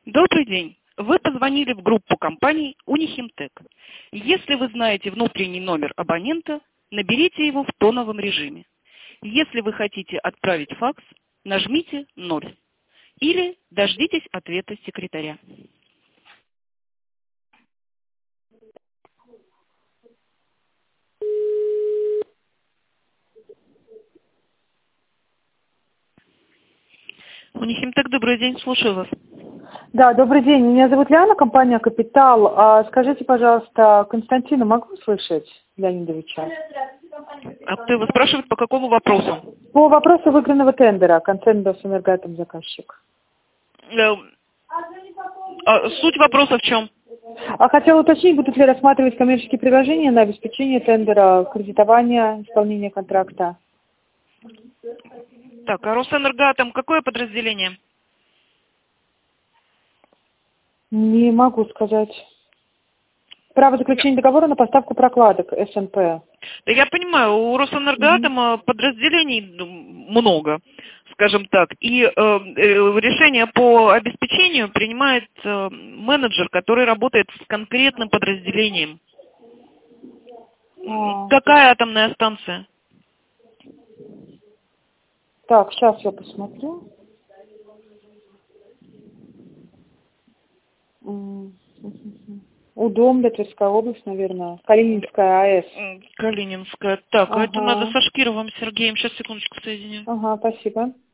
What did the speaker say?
Добрый день. Вы позвонили в группу компаний Унихимтек. Если вы знаете внутренний номер абонента, наберите его в тоновом режиме. Если вы хотите отправить факс, нажмите 0. Или дождитесь ответа секретаря. Унихимтек, добрый день, слушаю вас. Да, добрый день. Меня зовут Лиана, компания «Капитал». Скажите, пожалуйста, Константина могу слышать, Леонидовича? А кто вас спрашивает по какому вопросу? По вопросу выигранного тендера, концерн «Энергатом» заказчик. Суть вопроса в чем? Хотела уточнить, будут ли рассматривать коммерческие предложения на обеспечение тендера, кредитование, исполнение контракта. Так, а Росэнергатом какое подразделение? Не могу сказать. Право заключения договора на поставку прокладок СНП. Да я понимаю, у Росэнергатома подразделений много, скажем так, и решение по обеспечению принимает менеджер, который работает с конкретным подразделением. Какая атомная станция? Так, сейчас я посмотрю. Удомля, Тверская область, наверное. Калининская АЭС. Калининская. Так, а это надо со Шкировым Сергеем. Сейчас, секундочку, соединю. Ага, спасибо.